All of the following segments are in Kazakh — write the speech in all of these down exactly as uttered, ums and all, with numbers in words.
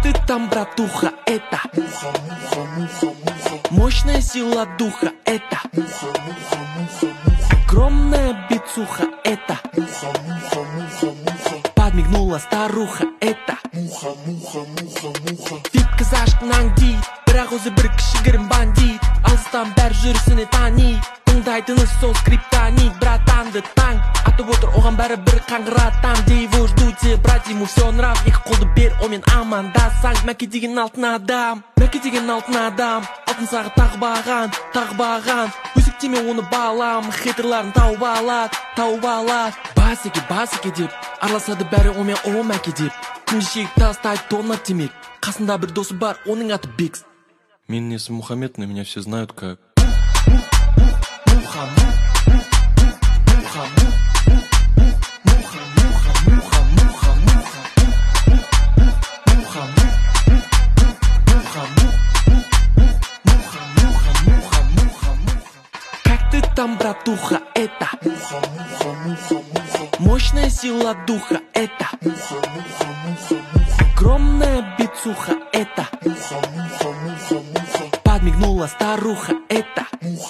ты там, братуха, это мощная сила духа, это огромная бицуха, это подмигнула старуха, это Вип казашкынан дейді, бірақ өзі бір кішігірім бандит. Алыстан бәр жүрісіне тани, тыңдайтыны сол скриптонит. Братанды таң, атып отыр оған бәрі бір қаңғыратам. Дейво ждуте, брат, ему все нрав. Екі қолды бер, омен амандасаң. Мәке деген алтын адам, мәке деген алтын адам. Алтын сағы тағбаған, тағбаған. Өсіктеме оны балам, хейтерларын тауып алад, тауып алад. Басеке, басеке деп, араласады бәрі омен о мәке деп. Күнде шек тастайды тонна темек. Қасында бір досы бар, оның аты Бикс. Менің есім Мұхаммед, на меня все знают как Как ты там, братуха, это мощная сила духа, это огромная бицуха, это подмигнула старуха, это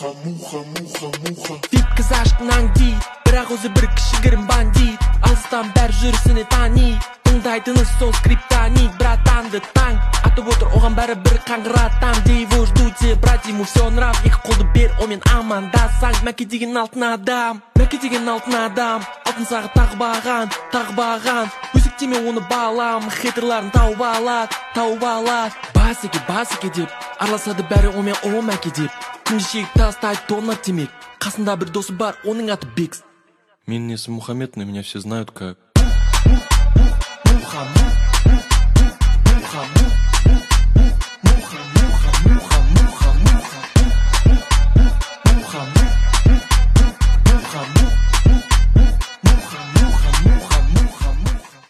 Вип казашкынан дейді, бірақ өзі бір кішігірім бандит. Алыстан бәр жүрісіне тани, тыңдайтыны сол скриптонит. Братанды таң, атып отыр оған бәрі бір қаңғыратам. Дейво ждуте, брат, ему все нрав. Екі қолды бер, омен амандасаң. Мәке деген алтын адам, мәке деген алтын адам. Алтын сағы тағбаған, тағбаған. Өсіктеме оны балам, хейтерларын тауып алад, тауып алад. Басеке, басеке деп, араласады бәрі омен о мәке деп. Күнде шек тастайды тонна темек. Қасында бір досы бар, оның аты Бикс. Менің есім Мұхаммед, на меня все знают как Мұхаммед